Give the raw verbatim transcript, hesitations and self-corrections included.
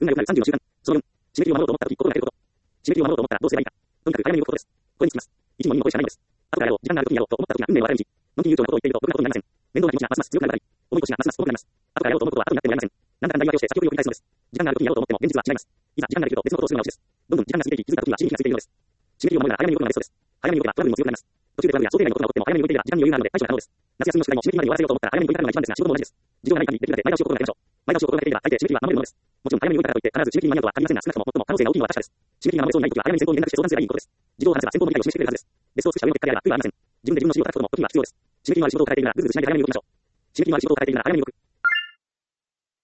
運が良くなるさんじゅうの習慣。そのよん、締め切りを守ろうと思った時、心が減ること。締め切りを守ろうと思ったらどうすればいいか。とにかく早めに動くことです。これにつきます。いちもにもこれしかないのです。後からやろう、時間がある時にやろうと思った時が運命の分かれ道。のんきに悠長なことを言っていると、ろくなことになりません。面倒な気持ちがますます強くなるばかり。重い腰がますます重くなります。後からやろうと思うことは後になってもやりません。なんだかんだ言い訳をして先送りを繰り返すのです。時間がある時にやろうと思っても現実は違います。いざ時間ができると別のことをするのがオチです。どんどん時間が過ぎていき、気づいた時には締め切りが過ぎているのです。締め切りを守るなら早めに動くのがベストです。早めに動けばトラブルも強くなります。途中でトラブルや想定外のことが起こっても早めに動いていれば時間に余裕があるので対処が可能です。夏休みの宿題も締め切りまで終わらせようと思ったら早めに動いたのが一番ですが仕事も同じです。時間がない限りできるので前倒しを心がけましょう。前倒しを心がけていれば大抵締め切りは守れるのです。もちろん早めに動いたからといって必ず締め切りに間に合うとは限りませんが少なくとも最も可能性が大きいのは確かです。締め切りが守れそうにない時は早めに先方に連絡して相談すればいいことです。事情を話せば先方の理解を示してくれるはずです。別荘を尽くした上の結果であれば悔いはありません。自分で自分の資料を書くことも時には必要です。締め切りのある仕事を抱えているならぐずぐずしないで早めに動きましょう。締め切りのある仕事を抱えているなら早めに動く。